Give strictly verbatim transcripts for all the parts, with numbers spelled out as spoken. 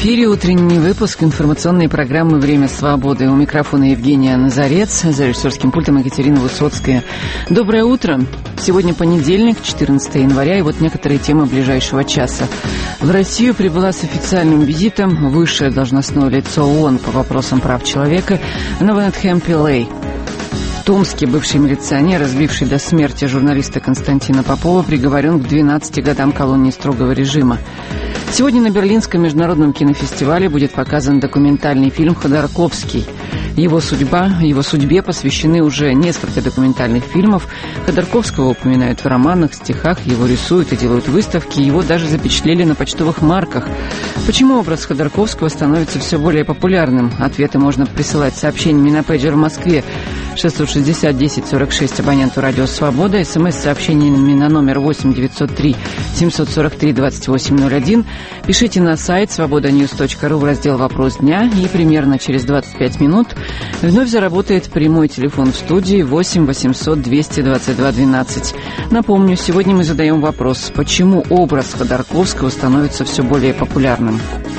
эфире утренний выпуск информационной программы «Время свободы». У микрофона Евгения Назарец, за режиссерским пультом Екатерина Высоцкая. Доброе утро. Сегодня понедельник, четырнадцатое января, и вот некоторые темы ближайшего часа. В Россию прибыла с официальным визитом высшее должностное лицо ООН по вопросам прав человека Наванетхем Пиллей. В Томске бывший милиционер, разбивший до смерти журналиста Константина Попова, приговорен к двенадцати годам колонии строгого режима. Сегодня на Берлинском международном кинофестивале будет показан документальный фильм «Ходорковский». Его судьба, его судьбе посвящены уже несколько документальных фильмов. Ходорковского упоминают в романах, стихах, его рисуют и делают выставки, его даже запечатлели на почтовых марках. Почему образ Ходорковского становится все более популярным? Ответы можно присылать сообщениями на пейджер в Москве шестьсот шестьдесят десять сорок шесть абоненту «Радио Свобода», смс-сообщениями на номер восемь девятьсот три семьсот сорок три двадцать восемь ноль один. Пишите на сайт свобода ньюс точка ру в раздел «Вопрос дня», и примерно через двадцать пять минут вновь заработает прямой телефон в студии восемь восемьсот двести двадцать два двенадцать. Напомню, сегодня мы задаем вопрос, почему образ Ходорковского становится все более популярным.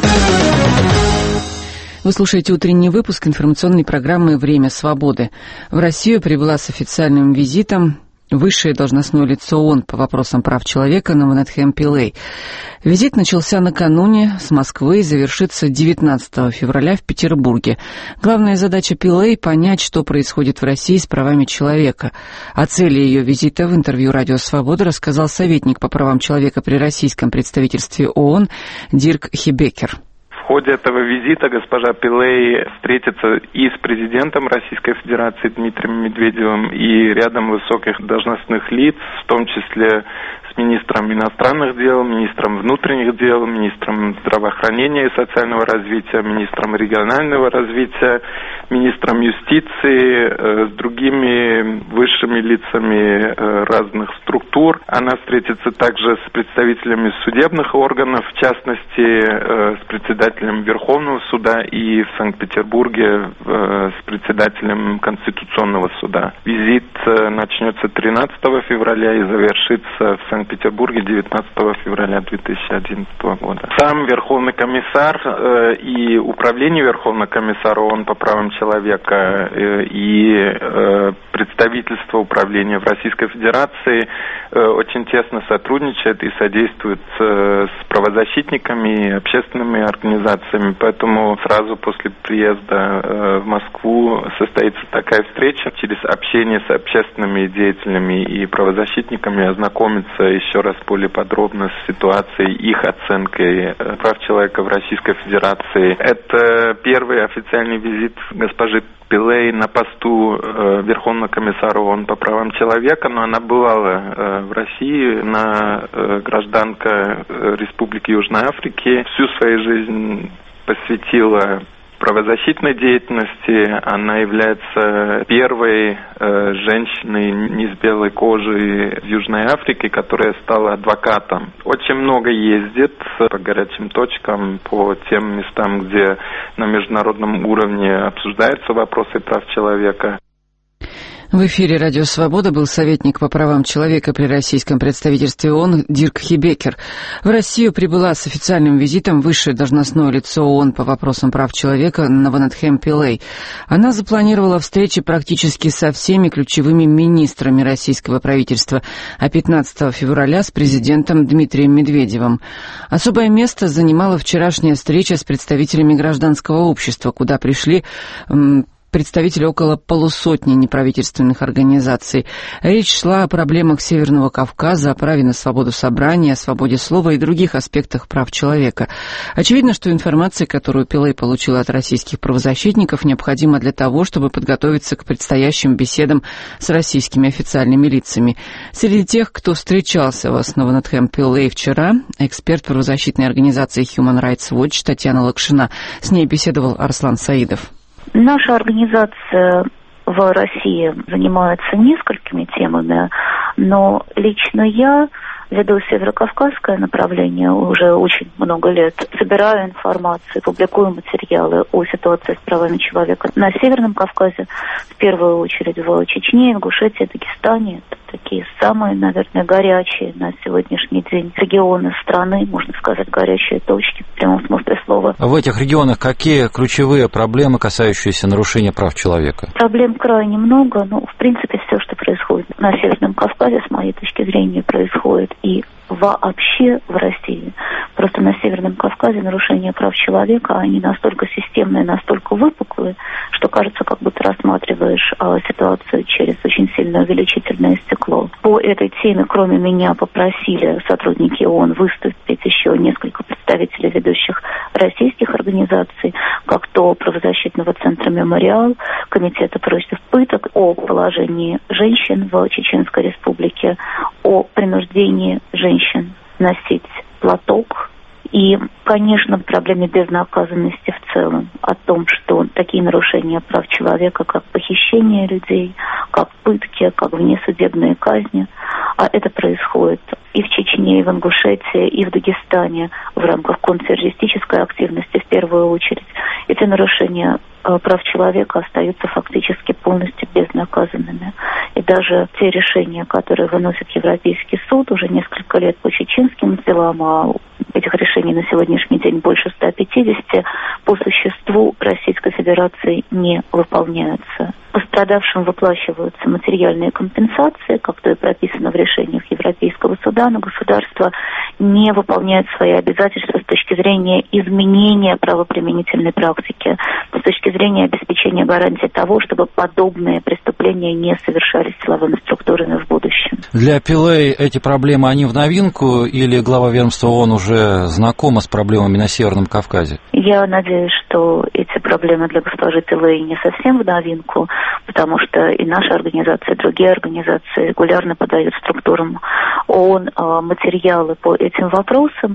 Вы слушаете утренний выпуск информационной программы «Время свободы». В Россию прибыла с официальным визитом высшее должностное лицо ООН по вопросам прав человека Наванетхем Пиллей. Визит начался накануне с Москвы и завершится девятнадцатого февраля в Петербурге. Главная задача Пиллей — понять, что происходит в России с правами человека. О цели ее визита в интервью «Радио Свобода» рассказал советник по правам человека при российском представительстве ООН Дирк Хибекер. В ходе этого визита госпожа Пиллей встретится и с президентом Российской Федерации Дмитрием Медведевым, и рядом высоких должностных лиц, в том числе с министром иностранных дел, министром внутренних дел, министром здравоохранения и социального развития, министром регионального развития, министром юстиции, с другими высшими лицами разных структур. Она встретится также с представителями судебных органов, в частности, с председателем Верховного суда, и в Санкт-Петербурге с председателем Конституционного суда. Визит начнется тринадцатого февраля и завершится в Санкт-Петербурге девятнадцатого февраля две тысячи одиннадцатого года. Сам Верховный комиссар э, и Управление Верховного комиссара ООН по правам человека э, и э, представительство управления в Российской Федерации э, очень тесно сотрудничают и содействуют э, с правозащитниками и общественными организациями. Поэтому сразу после приезда э, в Москву состоится такая встреча. Через общение с общественными деятелями и правозащитниками ознакомиться еще раз более подробно с ситуацией, их оценкой прав человека в Российской Федерации. Это первый официальный визит госпожи Пиллей на посту э, Верховного комиссара ООН по правам человека, но она бывала э, в России, она э, гражданка э, Республики Южной Африки, всю свою жизнь посвятила правозащитной деятельности. Она является первой э, женщиной не с белой кожей в Южной Африке, которая стала адвокатом. Очень много ездит по горячим точкам, по тем местам, где на международном уровне обсуждаются вопросы прав человека. В эфире «Радио Свобода» был советник по правам человека при российском представительстве ООН Дирк Хибекер. В Россию прибыла с официальным визитом высшее должностное лицо ООН по вопросам прав человека Наванетхем Пиллей. Она запланировала встречи практически со всеми ключевыми министрами российского правительства, а пятнадцатого февраля с президентом Дмитрием Медведевым. Особое место занимала вчерашняя встреча с представителями гражданского общества, куда пришли м- представители около полусотни неправительственных организаций. Речь шла о проблемах Северного Кавказа, о праве на свободу собрания, о свободе слова и других аспектах прав человека. Очевидно, что информация, которую Пиллей получила от российских правозащитников, необходима для того, чтобы подготовиться к предстоящим беседам с российскими официальными лицами. Среди тех, кто встречался с Наванетхем Пиллей вчера, эксперт правозащитной организации Human Rights Watch Татьяна Лакшина. С ней беседовал Арслан Саидов. Наша организация в России занимается несколькими темами, но лично я веду северокавказское направление уже очень много лет. Собираю информацию, публикую материалы о ситуации с правами человека на Северном Кавказе, в первую очередь в Чечне, Ингушетии, Дагестане. такие самые, наверное, горячие на сегодняшний день регионы страны, можно сказать, горячие точки в прямом смысле слова. В этих регионах какие ключевые проблемы, касающиеся нарушения прав человека? Проблем крайне много, но, в принципе, все, что происходит на Северном Кавказе, с моей точки зрения, происходит и вообще в России. Просто на Северном Кавказе нарушения прав человека, они настолько системные, настолько выпуклые, что кажется, как будто рассматриваешь э, ситуацию через очень сильное увеличительное стекло. По этой теме, кроме меня, попросили сотрудники ООН выступить еще несколько представителей ведущих российских организаций, как то правозащитного центра «Мемориал», Комитета против пыток, о положении женщин в Чеченской Республике, о принуждении женщин носить платок и, конечно, проблеме безнаказанности в целом, о том, что такие нарушения прав человека, как похищение людей, как пытки, как внесудебные казни, а это происходит и в Чечне, и в Ингушетии, и в Дагестане в рамках контртеррористической активности в первую очередь. Эти нарушения э, прав человека остаются фактически полностью безнаказанными. И даже те решения, которые выносит Европейский суд уже несколько лет по чеченским делам, а этих решений на сегодняшний день больше ста пятидесяти, по существу Российской Федерации не выполняются. Пострадавшим выплачиваются материальные компенсации, как то и прописано в решениях Европейского суда, но государство не выполняет свои обязательства с точки зрения изменения правоприменительной практики, с точки зрения обеспечения гарантии того, чтобы подобные преступления не совершались силовыми структурами в будущем. Для Пиллей эти проблемы, они в новинку, или глава ведомства ООН уже знакома с проблемами на Северном Кавказе? Я надеюсь, что эти проблемы для госпожи Пиллей не совсем в новинку, потому что и наша организация, и другие организации регулярно подают структурам ООН материалы по этим вопросам,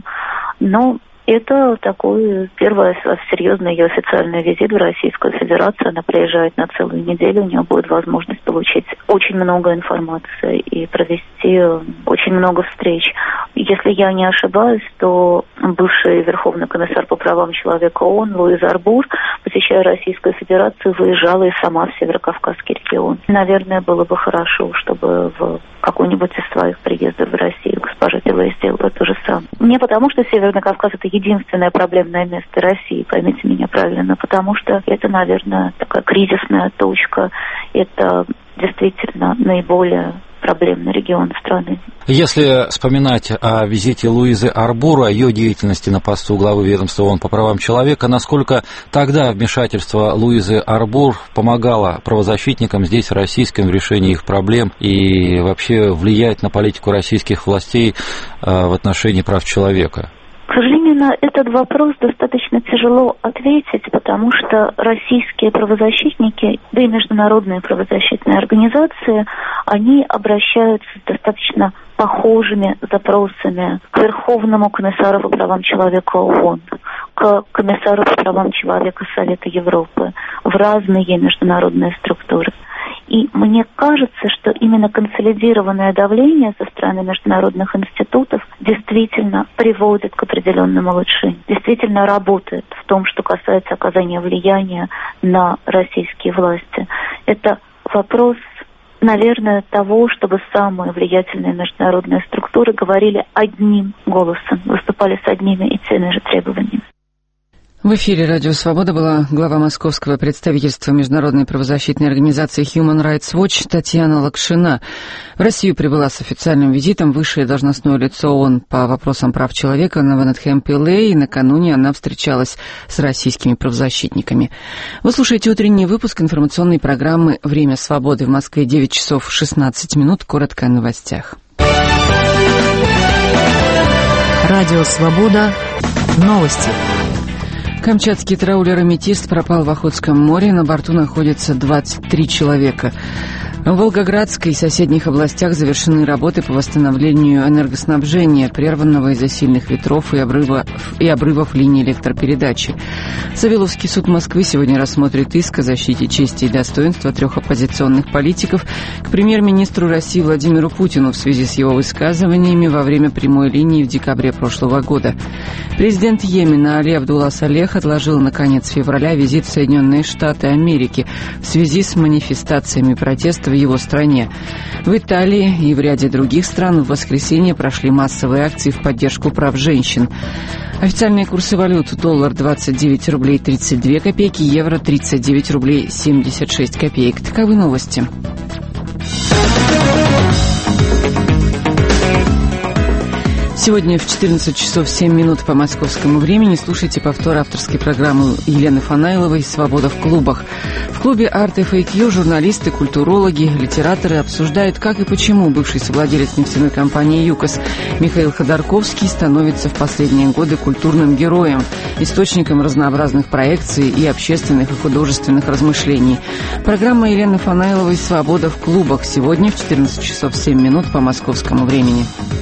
но это такой первый серьезный ее официальный визит в Российскую Федерацию. Она приезжает на целую неделю, у нее будет возможность получить очень много информации и провести очень много встреч. Если я не ошибаюсь, то бывший Верховный комиссар по правам человека ООН Луиза Арбур, посещая Российскую Федерацию, выезжала и сама в Северокавказский регион. Наверное, было бы хорошо, чтобы в какой-нибудь из своих приездов в Россию госпожа Пиллей сделала то же самое. Не потому, что Северный Кавказ — это единственное проблемное место России, поймите меня правильно, потому что это, наверное, такая кризисная точка, это действительно наиболее проблемный регион страны. Если вспоминать о визите Луизы Арбур, о ее деятельности на посту главы ведомства ООН по правам человека, насколько тогда вмешательство Луизы Арбур помогало правозащитникам здесь, российским, в решении их проблем и вообще влиять на политику российских властей в отношении прав человека? К сожалению, на этот вопрос достаточно тяжело ответить, потому что российские правозащитники, да и международные правозащитные организации, они обращаются с достаточно похожими запросами к Верховному комиссару по правам человека ООН, к комиссару по правам человека Совета Европы, в разные международные структуры. И мне кажется, что именно консолидированное давление со стороны международных институтов действительно приводит к определенному улучшению, действительно работает в том, что касается оказания влияния на российские власти. Это вопрос, наверное, того, чтобы самые влиятельные международные структуры говорили одним голосом, выступали с одними и теми же требованиями. В эфире «Радио Свобода» была глава московского представительства международной правозащитной организации Human Rights Watch Татьяна Лакшина. В Россию прибыла с официальным визитом высшее должностное лицо ООН по вопросам прав человека Наванатхем Пиллей, и накануне она встречалась с российскими правозащитниками. Вы слушаете утренний выпуск информационной программы «Время свободы». В Москве девять часов шестнадцать минут. Коротко о новостях. «Радио Свобода». Новости. Камчатский траулер «Аметист» пропал в Охотском море. На борту находится двадцать три человека. В Волгоградской и соседних областях завершены работы по восстановлению энергоснабжения, прерванного из-за сильных ветров и обрывов, и обрывов линии электропередачи. Савеловский суд Москвы сегодня рассмотрит иск о защите чести и достоинства трех оппозиционных политиков к премьер-министру России Владимиру Путину в связи с его высказываниями во время прямой линии в декабре прошлого года. Президент Йемена Али Абдулла Салех отложил на конец февраля визит в Соединенные Штаты Америки в связи с манифестациями протеста в его стране. В Италии и в ряде других стран в воскресенье прошли массовые акции в поддержку прав женщин. Официальные курсы валют: доллар двадцать девять рублей тридцать две копейки, евро тридцать девять рублей семьдесят шесть копеек. Таковы новости. Сегодня в четырнадцать часов семь минут по московскому времени слушайте повтор авторской программы Елены Фанайловой «Свобода в клубах». В клубе Art эф эй кью журналисты, культурологи, литераторы обсуждают, как и почему бывший совладелец нефтяной компании «ЮКОС» Михаил Ходорковский становится в последние годы культурным героем, источником разнообразных проекций и общественных и художественных размышлений. Программа Елены Фанайловой «Свобода в клубах» сегодня в четырнадцать часов семь минут по московскому времени.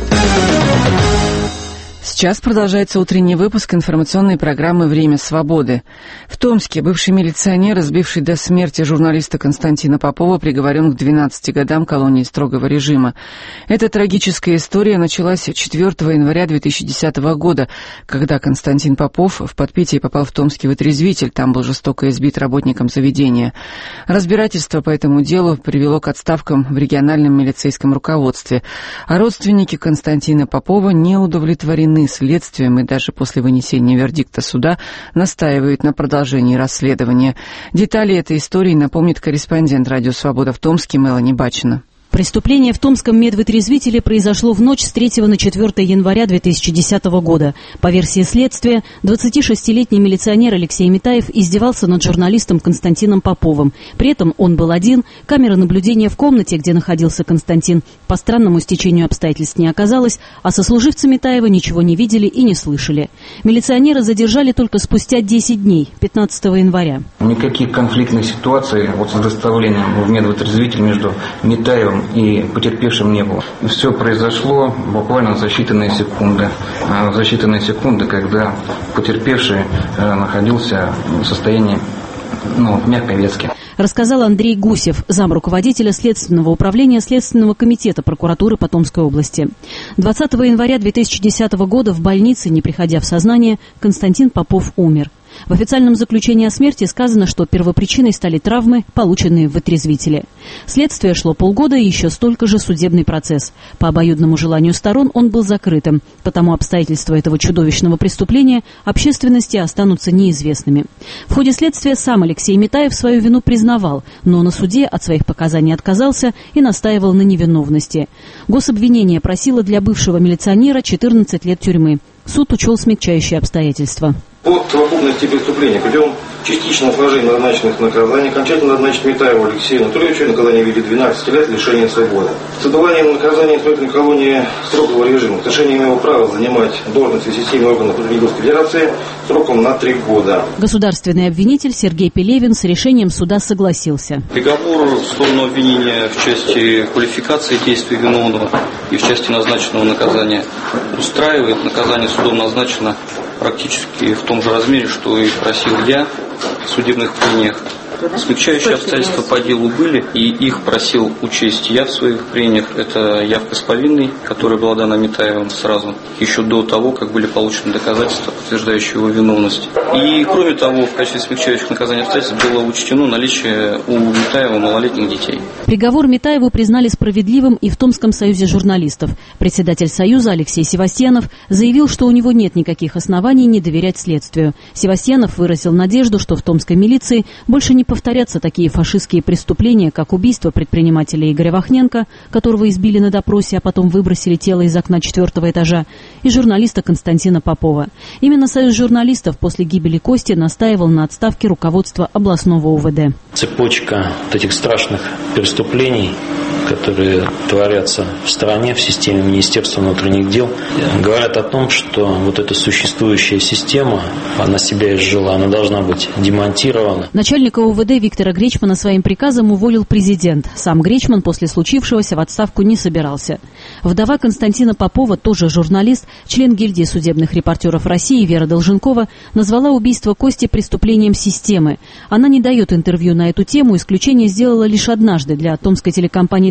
Сейчас продолжается утренний выпуск информационной программы «Время свободы». В Томске бывший милиционер, избивший до смерти журналиста Константина Попова, приговорен к двенадцати годам колонии строгого режима. Эта трагическая история началась четвёртого января две тысячи десятого года, когда Константин Попов в подпитии попал в томский вытрезвитель. Там был жестоко избит работником заведения. Разбирательство по этому делу привело к отставкам в региональном милицейском руководстве. А родственники Константина Попова не удовлетворены следствием и даже после вынесения вердикта суда настаивают на продолжении расследования. Детали этой истории напомнит корреспондент «Радио Свобода» в Томске Мелани Бачина. Преступление в томском медвытрезвителе произошло в ночь с третьего на четвёртое января две тысячи десятого года. По версии следствия, двадцатишестилетний милиционер Алексей Митаев издевался над журналистом Константином Поповым. При этом он был один, камера наблюдения в комнате, где находился Константин, по странному стечению обстоятельств не оказалось, а сослуживцы Митаева ничего не видели и не слышали. Милиционера задержали только спустя десять дней, пятнадцатого января. Никаких конфликтных ситуаций вот с доставлением в медвытрезвитель между Митаевым и потерпевшим не было. Все произошло буквально за считанные секунды. За считанные секунды, когда потерпевший находился в состоянии, ну, мягкой ветки. Рассказал Андрей Гусев, замруководителя Следственного управления Следственного комитета прокуратуры по Томской области. двадцатого января две тысячи десятого года в больнице, не приходя в сознание, Константин Попов умер. В официальном заключении о смерти сказано, что первопричиной стали травмы, полученные в вытрезвителе. Следствие шло полгода и еще столько же судебный процесс. По обоюдному желанию сторон он был закрытым, потому обстоятельства этого чудовищного преступления общественности останутся неизвестными. В ходе следствия сам Алексей Митаев свою вину признавал, но на суде от своих показаний отказался и настаивал на невиновности. Гособвинение просило для бывшего милиционера четырнадцать лет тюрьмы. Суд учел смягчающие обстоятельства. По совокупности преступлений путем частичного сложения назначенных наказаний окончательно назначить Митаеву Алексею Анатольевичу наказание в виде двенадцати лет лишения свободы. С отбыванием наказания исполнительной колонии строгого режима с лишением его права занимать должности в системе органов Российской Федерации сроком на три года. Государственный обвинитель Сергей Пелевин с решением суда согласился. Приговор в сторону обвинения в части квалификации действий виновного и в части назначенного наказания устраивает. Наказание судом назначено практически в том же размере, что и просил я в судебных прениях. Смягчающие обстоятельства по делу были, и их просил учесть я в своих прениях. Это явка с повинной, которая была дана Митаевым сразу, еще до того, как были получены доказательства, подтверждающие его виновность. И, кроме того, в качестве смягчающих наказаний обстоятельств было учтено наличие у Митаева малолетних детей. Приговор Митаеву признали справедливым и в Томском союзе журналистов. Председатель союза Алексей Севастьянов заявил, что у него нет никаких оснований не доверять следствию. Севастьянов выразил надежду, что в томской милиции больше не повторятся такие фашистские преступления, как убийство предпринимателя Игоря Вахненко, которого избили на допросе, а потом выбросили тело из окна четвертого этажа, и журналиста Константина Попова. Именно союз журналистов после гибели Кости настаивал на отставке руководства областного УВД. Цепочка вот этих страшных преступлений, которые творятся в стране, в системе Министерства внутренних дел, говорят о том, что вот эта существующая система, она себя изжила, она должна быть демонтирована. Начальника УВД Виктора Гречмана своим приказом уволил президент. Сам Гречман после случившегося в отставку не собирался. Вдова Константина Попова, тоже журналист, член гильдии судебных репортеров России Вера Долженкова, назвала убийство Кости преступлением системы. Она не дает интервью на эту тему, исключение сделала лишь однажды для томской телекомпании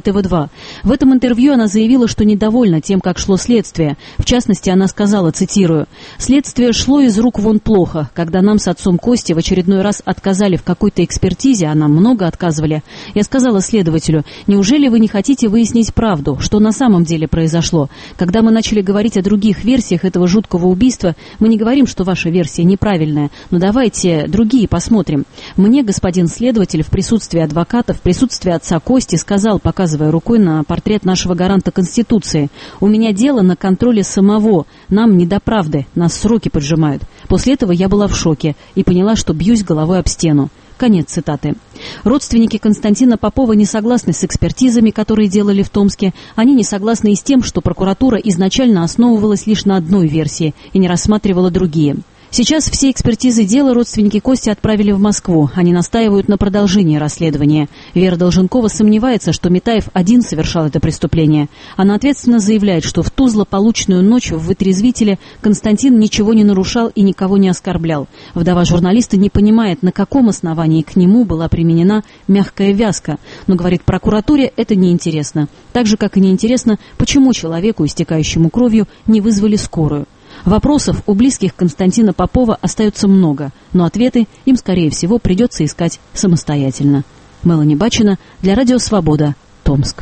Тэ Вэ два. В этом интервью она заявила, что недовольна тем, как шло следствие. В частности, она сказала, цитирую, «Следствие шло из рук вон плохо. Когда нам с отцом Кости в очередной раз отказали в какой-то экспертизе, а нам много отказывали, я сказала следователю, неужели вы не хотите выяснить правду, что на самом деле произошло? Когда мы начали говорить о других версиях этого жуткого убийства, мы не говорим, что ваша версия неправильная, но давайте другие посмотрим. Мне господин следователь в присутствии адвоката, в присутствии отца Кости сказал, показывая рукой на портрет нашего гаранта Конституции, у меня дело на контроле самого, нам не до правды, нас сроки поджимают. После этого я была в шоке и поняла, что бьюсь головой об стену». Конец цитаты. Родственники Константина Попова не согласны с экспертизами, которые делали в Томске. Они не согласны и с тем, что прокуратура изначально основывалась лишь на одной версии и не рассматривала другие. Сейчас все экспертизы дела родственники Кости отправили в Москву. Они настаивают на продолжении расследования. Вера Долженкова сомневается, что Митаев один совершал это преступление. Она ответственно заявляет, что в ту злополучную ночь в вытрезвителе Константин ничего не нарушал и никого не оскорблял. Вдова журналиста не понимает, на каком основании к нему была применена мягкая вязка. Но, говорит, прокуратуре это неинтересно. Так же, как и неинтересно, почему человеку, истекающему кровью, не вызвали скорую. Вопросов у близких Константина Попова остается много, но ответы им, скорее всего, придется искать самостоятельно. Мелани Бачина для Радио Свобода, Томск.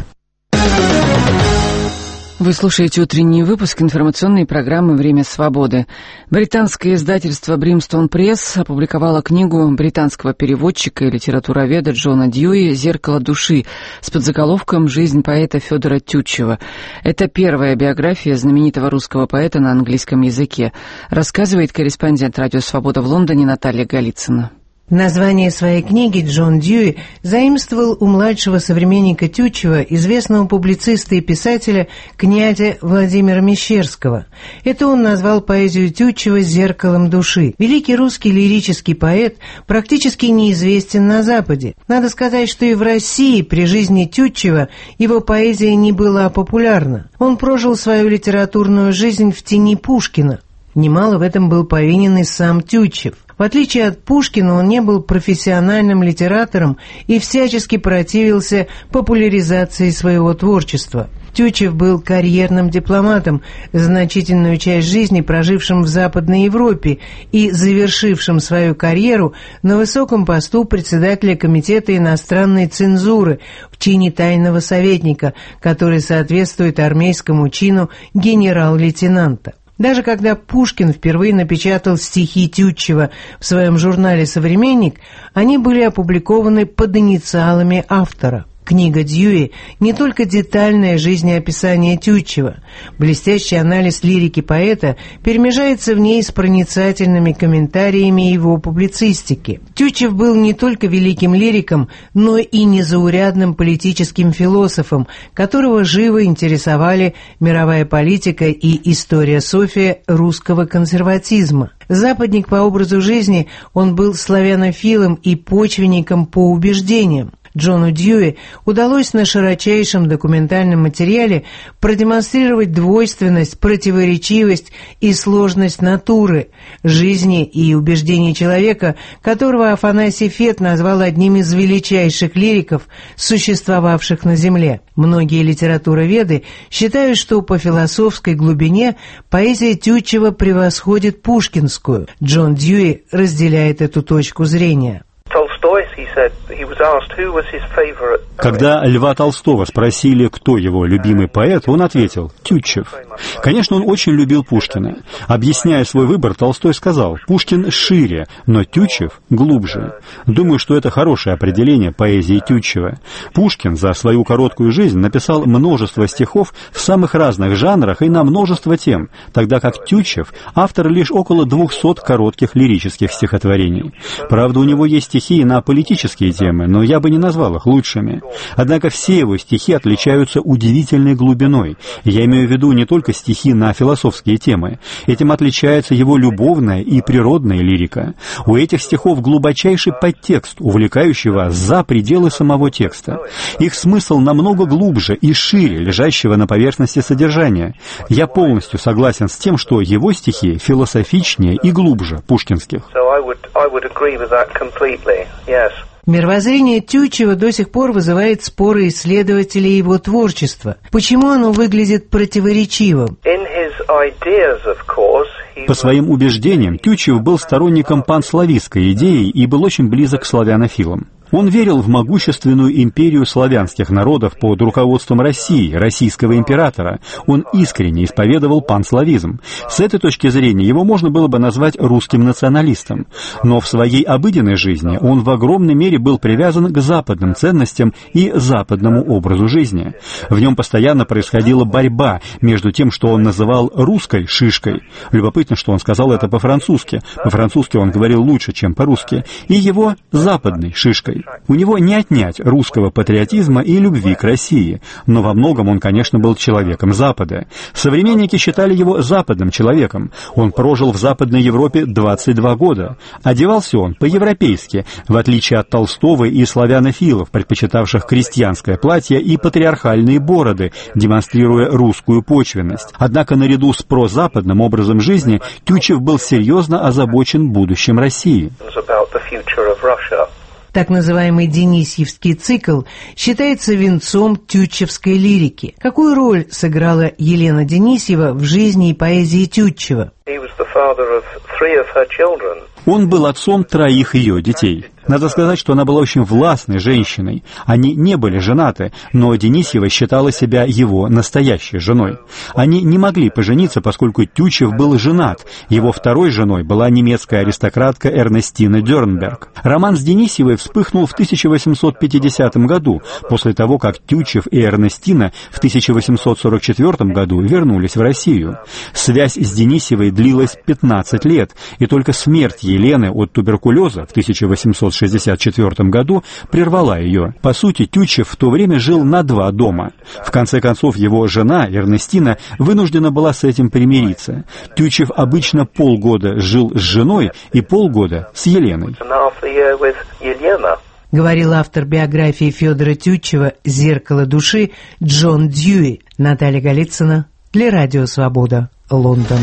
Вы слушаете утренний выпуск информационной программы «Время свободы». Британское издательство «Бримстон Пресс» опубликовало книгу британского переводчика и литературоведа Джона Дьюи «Зеркало души» с подзаголовком «Жизнь поэта Федора Тютчева». Это первая биография знаменитого русского поэта на английском языке, рассказывает корреспондент «Радио Свобода» в Лондоне Наталья Голицына. Название своей книги Джон Дьюи заимствовал у младшего современника Тютчева, известного публициста и писателя князя Владимира Мещерского. Это он назвал поэзию Тютчева «зеркалом души». Великий русский лирический поэт практически неизвестен на Западе. Надо сказать, что и в России при жизни Тютчева его поэзия не была популярна. Он прожил свою литературную жизнь в тени Пушкина. Немало в этом был повинен и сам Тютчев. В отличие от Пушкина, он не был профессиональным литератором и всячески противился популяризации своего творчества. Тютчев был карьерным дипломатом, значительную часть жизни прожившим в Западной Европе и завершившим свою карьеру на высоком посту председателя Комитета иностранной цензуры в чине тайного советника, который соответствует армейскому чину генерал-лейтенанта. Даже когда Пушкин впервые напечатал стихи Тютчева в своем журнале «Современник», они были опубликованы под инициалами автора. Книга Дьюи не только детальное жизнеописание Тютчева. Блестящий анализ лирики поэта перемежается в ней с проницательными комментариями его публицистики. Тютчев был не только великим лириком, но и незаурядным политическим философом, которого живо интересовали мировая политика и история-софия русского консерватизма. Западник по образу жизни, он был славянофилом и почвенником по убеждениям. Джону Дьюи удалось на широчайшем документальном материале продемонстрировать двойственность, противоречивость и сложность натуры, жизни и убеждений человека, которого Афанасий Фет назвал одним из величайших лириков, существовавших на Земле. Многие литературоведы считают, что по философской глубине поэзия Тютчева превосходит пушкинскую. Джон Дьюи разделяет эту точку зрения. Когда Льва Толстого спросили, кто его любимый поэт, он ответил «Тютчев». Конечно, он очень любил Пушкина. Объясняя свой выбор, Толстой сказал: «Пушкин шире, но Тютчев глубже». Думаю, что это хорошее определение поэзии Тютчева. Пушкин за свою короткую жизнь написал множество стихов в самых разных жанрах и на множество тем, тогда как Тютчев — автор лишь около двухсот коротких лирических стихотворений. Правда, у него есть стихи на политические темы, но я бы не назвал их лучшими. Однако все его стихи отличаются удивительной глубиной. Я имею в виду не только стихи на философские темы. Этим отличается его любовная и природная лирика. У этих стихов глубочайший подтекст, увлекающий вас за пределы самого текста. Их смысл намного глубже и шире лежащего на поверхности содержания. Я полностью согласен с тем, что его стихи философичнее и глубже пушкинских. Yes. Мировоззрение Тютчева до сих пор вызывает споры исследователей его творчества. Почему оно выглядит противоречивым? По своим убеждениям, Тютчев был сторонником панславистской идеи и был очень близок к славянофилам. Он верил в могущественную империю славянских народов под руководством России, российского императора. Он искренне исповедовал панславизм. С этой точки зрения его можно было бы назвать русским националистом. Но в своей обыденной жизни он в огромной мере был привязан к западным ценностям и западному образу жизни. В нем постоянно происходила борьба между тем, что он называл русской шишкой. Любопытно, что он сказал это по-французски. По-французски он говорил лучше, чем по-русски. И его западной шишкой. У него не отнять русского патриотизма и любви к России, но во многом он, конечно, был человеком Запада. Современники считали его западным человеком. Он прожил в Западной Европе двадцать два года. Одевался он по-европейски, в отличие от Толстого и славянофилов, предпочитавших крестьянское платье и патриархальные бороды, демонстрируя русскую почвенность. Однако наряду с прозападным образом жизни Тютчев был серьезно озабочен будущим России. Так называемый Денисьевский цикл считается венцом тютчевской лирики. Какую роль сыграла Елена Денисьева в жизни и поэзии Тютчева? Он был отцом троих ее детей. Надо сказать, что она была очень властной женщиной. Они не были женаты, но Денисьева считала себя его настоящей женой. Они не могли пожениться, поскольку Тютчев был женат. Его второй женой была немецкая аристократка Эрнестина Дернберг. Роман с Денисьевой вспыхнул в тысяча восемьсот пятидесятом году, после того, как Тютчев и Эрнестина в тысяча восемьсот сорок четвёртом году вернулись в Россию. Связь с Денисьевой длилась пятнадцать лет, и только смерть Елены от туберкулеза в тысяча восемьсот шестьдесят четвёртом году прервала ее. По сути, Тютчев в то время жил на два дома. В конце концов, его жена, Эрнестина, вынуждена была с этим примириться. Тютчев обычно полгода жил с женой и полгода с Еленой. Говорил автор биографии Федора Тютчева «Зеркало души» Джон Дьюи. Наталья Голицына для Радио Свобода, Лондон.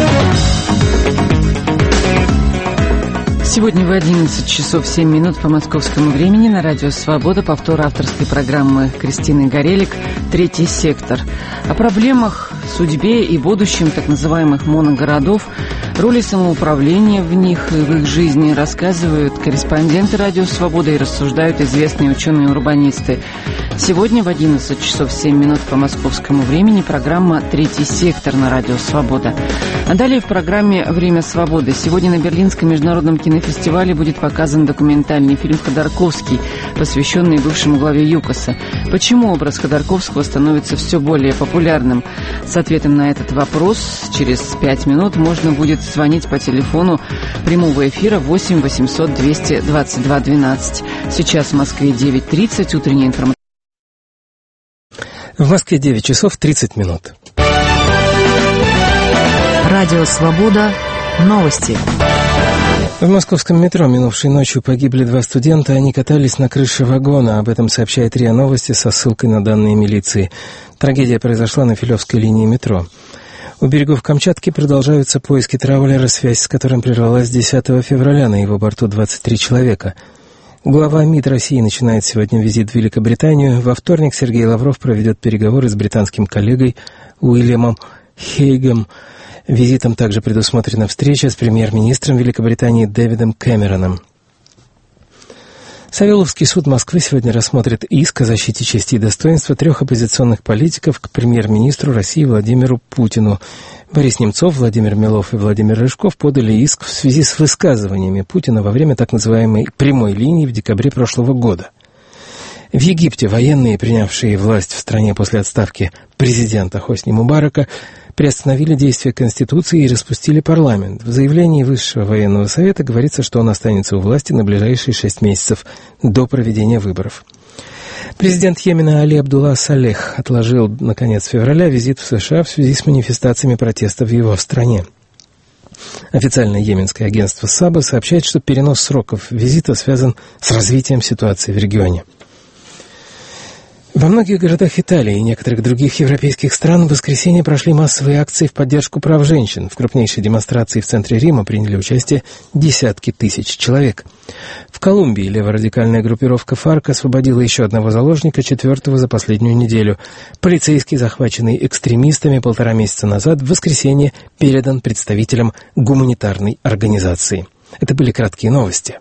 Сегодня в одиннадцать часов семь минут по московскому времени на Радио Свобода повтор авторской программы Кристины Горелик «Третий сектор». О проблемах, судьбе и будущем так называемых моногородов, роли самоуправления в них и в их жизни рассказывают корреспонденты Радио Свобода и рассуждают известные ученые-урбанисты. Сегодня в одиннадцать часов семь минут по московскому времени программа «Третий сектор» на Радио Свобода. А далее в программе «Время свободы». Сегодня на Берлинском международном кинофестивале будет показан документальный фильм «Ходорковский», посвященный бывшему главе ЮКОСа. Почему образ Ходорковского становится все более популярным? С ответом на этот вопрос через пять минут можно будет звонить по телефону прямого эфира восемь восемьсот двести двадцать два двенадцать. Сейчас в Москве девять тридцать, утренняя информация. В Москве девять часов тридцать минут. Радио «Свобода». Новости. В московском метро минувшей ночью погибли два студента. Они катались на крыше вагона. Об этом сообщает РИА Новости со ссылкой на данные милиции. Трагедия произошла на Филевской линии метро. У берегов Камчатки продолжаются поиски траулера, связь с которым прервалась десятого февраля. На его борту двадцать три человека. Глава МИД России начинает сегодня визит в Великобританию. Во вторник Сергей Лавров проведет переговоры с британским коллегой Уильямом Хейгом. Визитом также предусмотрена встреча с премьер-министром Великобритании Дэвидом Кэмероном. Савеловский суд Москвы сегодня рассмотрит иск о защите чести и достоинства трех оппозиционных политиков к премьер-министру России Владимиру Путину. Борис Немцов, Владимир Милов и Владимир Рыжков подали иск в связи с высказываниями Путина во время так называемой «прямой линии» в декабре прошлого года. В Египте военные, принявшие власть в стране после отставки президента Хосни Мубарака, приостановили действие Конституции и распустили парламент. В заявлении Высшего военного совета говорится, что он останется у власти на ближайшие шесть месяцев до проведения выборов. Президент Йемена Али Абдулла Салех отложил на конец февраля визит в США в связи с манифестациями протеста в его стране. Официальное йеменское агентство Саба сообщает, что перенос сроков визита связан с развитием ситуации в регионе. Во многих городах Италии и некоторых других европейских стран в воскресенье прошли массовые акции в поддержку прав женщин. В крупнейшей демонстрации в центре Рима приняли участие десятки тысяч человек. В Колумбии леворадикальная группировка ФАРК освободила еще одного заложника, четвертого за последнюю неделю. Полицейский, захваченный экстремистами полтора месяца назад, в воскресенье передан представителям гуманитарной организации. Это были краткие новости.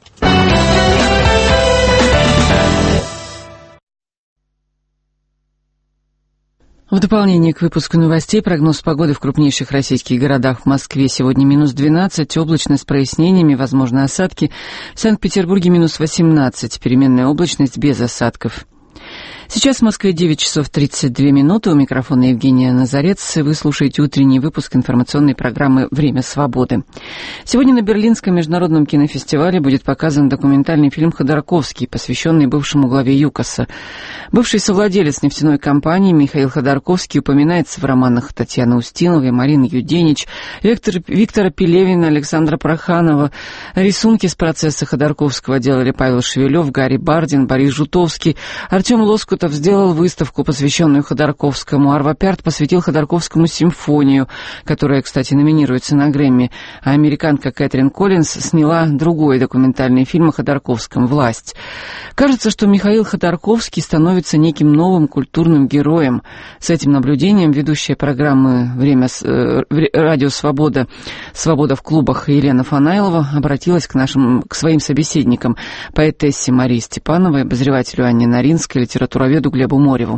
В дополнение к выпуску новостей прогноз погоды в крупнейших российских городах. В Москве сегодня минус двенадцать, облачность с прояснениями, возможны осадки. В Санкт-Петербурге минус восемнадцать, переменная облачность без осадков. Сейчас в Москве девять часов тридцать две минуты. У микрофона Евгения Назарец. Вы слушаете утренний выпуск информационной программы «Время свободы». Сегодня на Берлинском международном кинофестивале будет показан документальный фильм «Ходорковский», посвященный бывшему главе ЮКОСа. Бывший совладелец нефтяной компании Михаил Ходорковский упоминается в романах Татьяны Устиновой, Марины Юденич, Виктор, Виктора Пелевина, Александра Проханова. Рисунки с процесса Ходорковского делали Павел Шевелев, Гарри Бардин, Борис Жутовский. Артем Лоскутов сделал выставку, посвященную Ходорковскому. Арво Пярт посвятил Ходорковскому симфонию, которая, кстати, номинируется на Грэмми. А американка Кэтрин Коллинз сняла другой документальный фильм о Ходорковском «Власть». Кажется, что Михаил Ходорковский становится неким новым культурным героем. С этим наблюдением ведущая программы «Время э, радио Свобода» «Свобода в клубах» Елена Фанайлова обратилась к нашим, к своим собеседникам, поэтессе Марии Степановой, обозревателю Анне Наринской, литературоведу Глебу Мореву.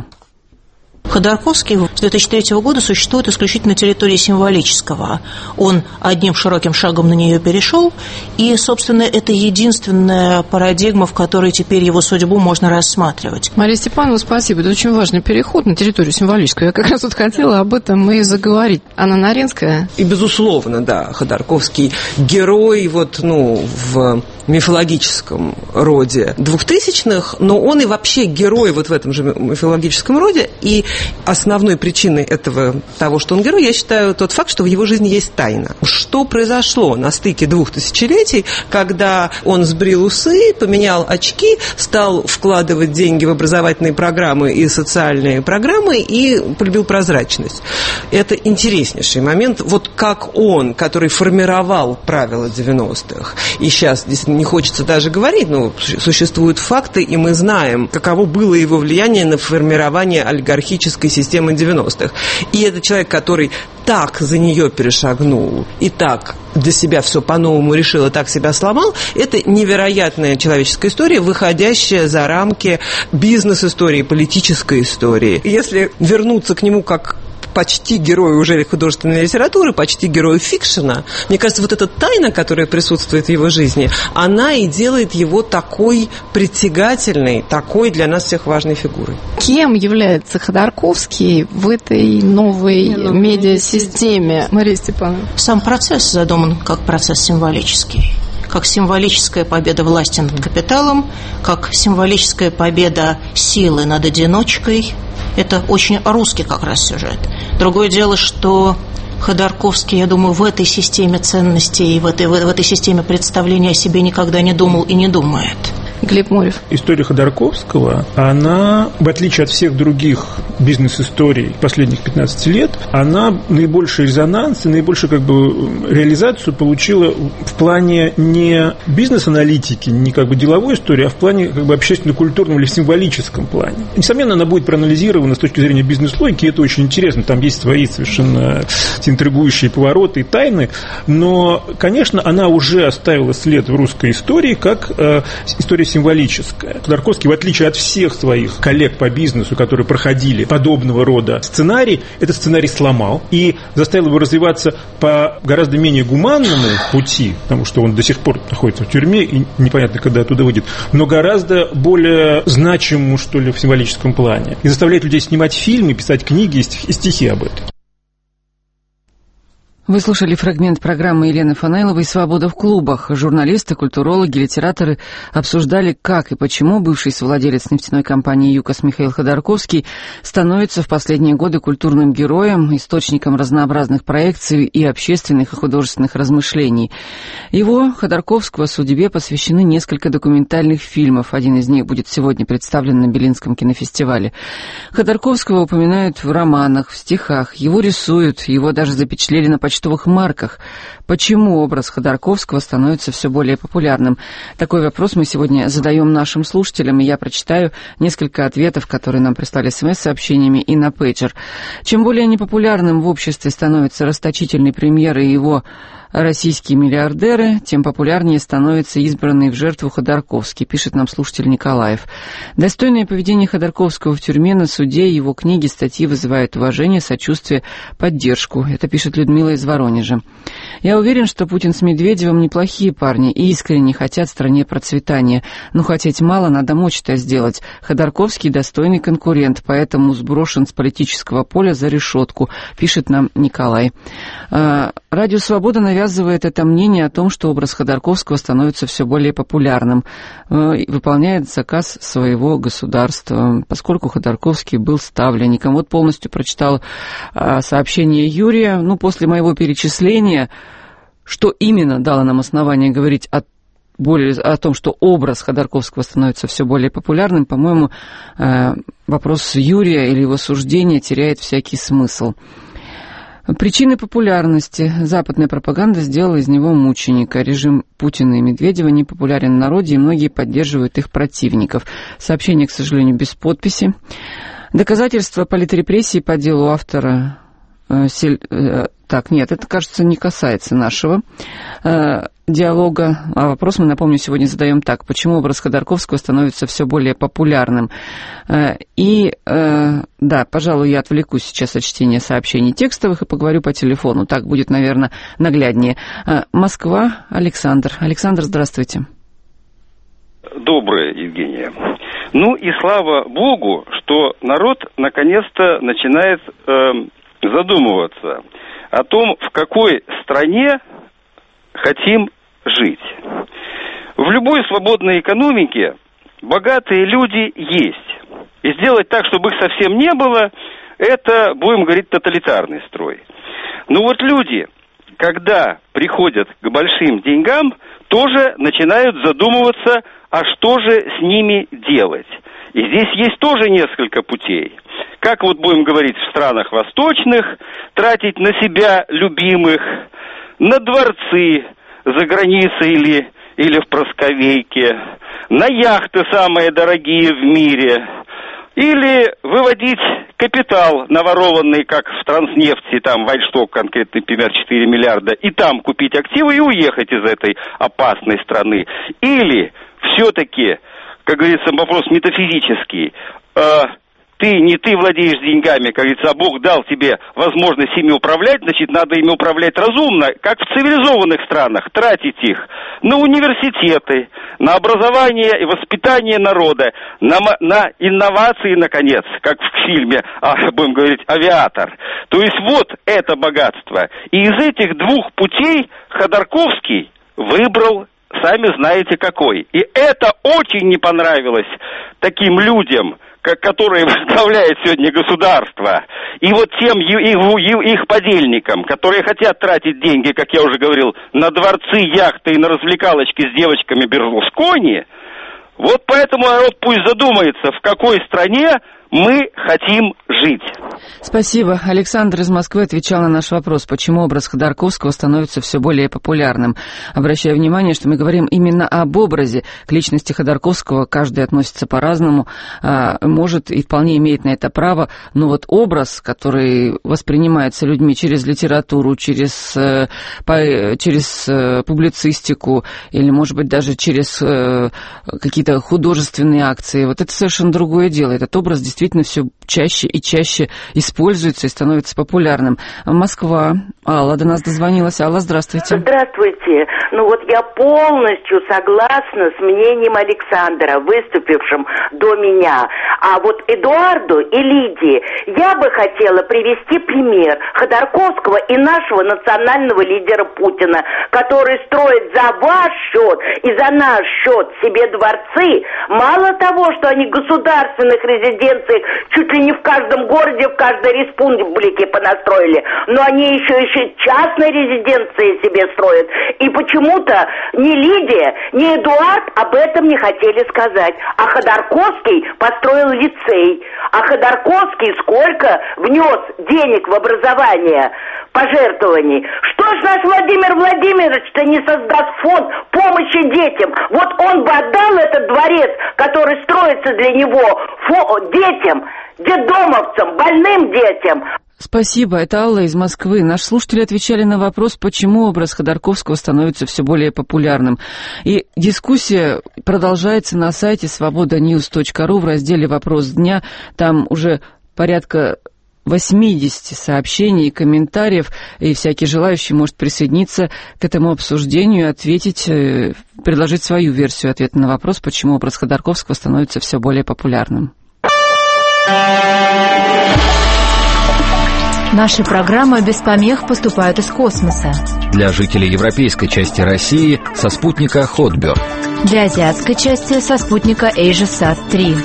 Ходорковский с две тысячи третьего года существует исключительно на территории символического. Он одним широким шагом на нее перешел, и, собственно, это единственная парадигма, в которой теперь его судьбу можно рассматривать. Мария Степанова, спасибо. Это очень важный переход на территорию символическую. Я как раз вот хотела об этом и заговорить. Анна Наринская. И, безусловно, да, Ходорковский герой вот, ну, в мифологическом роде двухтысячных, но он и вообще герой вот в этом же мифологическом роде, и основной причиной этого, того, что он герой, я считаю тот факт, что в его жизни есть тайна. Что произошло на стыке двух тысячелетий, когда он сбрил усы, поменял очки, стал вкладывать деньги в образовательные программы и социальные программы и полюбил прозрачность. Это интереснейший момент. Вот как он, который формировал правила девяностых, и сейчас действительно не хочется даже говорить, но существуют факты, и мы знаем, каково было его влияние на формирование олигархической системы девяностых. И это человек, который так за нее перешагнул и так для себя все по-новому решил и так себя сломал, это невероятная человеческая история, выходящая за рамки бизнес-истории, политической истории. Если вернуться к нему как почти герою уже художественной литературы, почти герою фикшена, мне кажется, вот эта тайна, которая присутствует в его жизни, она и делает его такой притягательной, такой для нас всех важной фигурой. Кем является Ходорковский в этой новой медиасистеме? Мария Степановна. Сам процесс задуман как процесс символический. Как символическая победа власти над капиталом, как символическая победа силы над одиночкой. Это очень русский как раз сюжет. Другое дело, что Ходорковский, я думаю, в этой системе ценностей, в этой, в этой системе представления о себе никогда не думал и не думает. Глеб Морев. История Ходорковского, она, в отличие от всех других бизнес-историй последних пятнадцати лет, она наибольший резонанс и наибольшую как бы реализацию получила в плане не бизнес-аналитики, не как бы деловой истории, а в плане как бы общественно-культурном или символическом плане. Несомненно, она будет проанализирована с точки зрения бизнес-логики, и это очень интересно, там есть свои совершенно интригующие повороты и тайны, но, конечно, она уже оставила след в русской истории как э, история символическая. Ходорковский, в отличие от всех своих коллег по бизнесу, которые проходили подобного рода сценарий, этот сценарий сломал и заставил его развиваться по гораздо менее гуманному пути, потому что он до сих пор находится в тюрьме и непонятно, когда оттуда выйдет, но гораздо более значимому, что ли, в символическом плане. И заставляет людей снимать фильмы, писать книги и стихи об этом. Вы слушали фрагмент программы Елены Фанайловой «Свобода в клубах». Журналисты, культурологи, литераторы обсуждали, как и почему бывший совладелец нефтяной компании «ЮКОС» Михаил Ходорковский становится в последние годы культурным героем, источником разнообразных проекций и общественных и художественных размышлений. Его, Ходорковского, судьбе посвящены несколько документальных фильмов. Один из них будет сегодня представлен на Белинском кинофестивале. Ходорковского упоминают в романах, в стихах. Его рисуют, его даже запечатлели на почтовых марках. Почему образ Ходорковского становится все более популярным? Такой вопрос мы сегодня задаем нашим слушателям, и я прочитаю несколько ответов, которые нам прислали смс-сообщениями и на пейджер. Чем более непопулярным в обществе становится расточительный премьер и его российские миллиардеры, тем популярнее становится избранный в жертву Ходорковский, пишет нам слушатель Николаев. Достойное поведение Ходорковского в тюрьме, на суде, его книги, статьи вызывают уважение, сочувствие, поддержку. Это пишет Людмила из Воронежа. Я уверен, что Путин с Медведевым неплохие парни и искренне хотят стране процветания. Но хотеть мало, надо мочь это сделать. Ходорковский достойный конкурент, поэтому сброшен с политического поля за решетку, пишет нам Николай. Радио «Свобода» навязывает это мнение о том, что образ Ходорковского становится все более популярным, выполняет заказ своего государства, поскольку Ходорковский был ставленником. Вот полностью прочитал сообщение Юрия. Ну, после моего перечисления, что именно дало нам основание говорить о более, о том, что образ Ходорковского становится все более популярным, по-моему, вопрос Юрия или его суждения теряет всякий смысл. Причины популярности. Западная пропаганда сделала из него мученика. Режим Путина и Медведева не популярен в народе, и многие поддерживают их противников. Сообщение, к сожалению, без подписи. Доказательства политрепрессии по делу автора... Э, сель, э, так, нет, это, кажется, не касается нашего э, диалога. А вопрос мы, напомню, сегодня задаем так. Почему образ Ходорковского становится все более популярным? Э, и, э, да, пожалуй, я отвлекусь сейчас от чтения сообщений текстовых и поговорю по телефону. Так будет, наверное, нагляднее. Э, Москва, Александр. Александр, здравствуйте. Доброе, Евгения. Ну и слава Богу, что народ наконец-то начинает э, задумываться о том, в какой стране хотим жить. В любой свободной экономике богатые люди есть. И сделать так, чтобы их совсем не было, это, будем говорить, тоталитарный строй. Но вот люди, когда приходят к большим деньгам, тоже начинают задумываться, а что же с ними делать. И здесь есть тоже несколько путей. Как вот будем говорить в странах восточных, тратить на себя любимых, на дворцы за границей или, или в Просковейке, на яхты самые дорогие в мире, или выводить капитал наворованный, как в Транснефти, там Вайншток, конкретный пример, четыре миллиарда, и там купить активы и уехать из этой опасной страны. Или все-таки, как говорится, вопрос метафизический, э, ты, не ты владеешь деньгами, как говорится, а Бог дал тебе возможность ими управлять, значит, надо ими управлять разумно, как в цивилизованных странах, тратить их на университеты, на образование и воспитание народа, на, на инновации, наконец, как в фильме, а, будем говорить, «Авиатор». То есть вот это богатство. И из этих двух путей Ходорковский выбрал, сами знаете какой. И это очень не понравилось таким людям, которые возглавляют сегодня государство, и вот тем их, их подельникам, которые хотят тратить деньги, как я уже говорил, на дворцы, яхты и на развлекалочки с девочками Берлускони, вот поэтому народ пусть задумается, в какой стране мы хотим жить. Спасибо. Александр из Москвы отвечал на наш вопрос, почему образ Ходорковского становится все более популярным. Обращаю внимание, что мы говорим именно об образе. К личности Ходорковского каждый относится по-разному, может и вполне имеет на это право, но вот образ, который воспринимается людьми через литературу, через, через публицистику или, может быть, даже через какие-то художественные акции, вот это совершенно другое дело. Этот образ действительно все чаще и чаще используется и становится популярным. Москва. Алла до нас дозвонилась. Алла, здравствуйте. Здравствуйте. Ну вот я полностью согласна с мнением Александра, выступившим до меня. А вот Эдуарду и Лидии я бы хотела привести пример Ходорковского и нашего национального лидера Путина, который строит за ваш счет и за наш счет себе дворцы. Мало того, что они в государственных резиденциях чуть ли не в каждом городе, в каждой республике понастроили, но они еще еще частные резиденции себе строят. И почему-то ни Лидия, ни Эдуард об этом не хотели сказать. А Ходорковский построил лицей. А Ходорковский сколько внес денег в образование, пожертвований. Что ж наш Владимир Владимирович-то не создаст фонд помощи детям? Вот он бы отдал этот дворец, который строится для него, фо- детям, детдомовцам, больным детям. Спасибо, это Алла из Москвы. Наши слушатели отвечали на вопрос, почему образ Ходорковского становится все более популярным. И дискуссия продолжается на сайте свобода ньюс точка ру в разделе «Вопрос дня». Там уже порядка восемьдесят сообщений и комментариев, и всякий желающий может присоединиться к этому обсуждению, ответить, предложить свою версию ответа на вопрос, почему образ Ходорковского становится все более популярным. Наши программы без помех поступают из космоса. Для жителей европейской части России со спутника Hotbird. Для азиатской части со спутника AsiaSat три.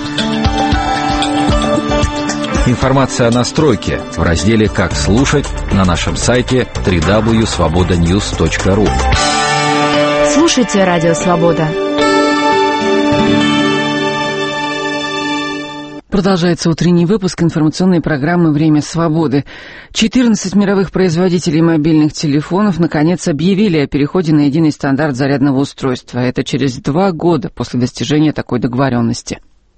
Информация о настройке в разделе «Как слушать» на нашем сайте дабл ю дабл ю дабл ю точка свобода ньюс точка ру. Слушайте Радио Свобода. Продолжается утренний выпуск информационной программы «Время свободы». четырнадцать мировых производителей мобильных телефонов наконец объявили о переходе на единый стандарт зарядного устройства. Это через два года после достижения такой договоренности.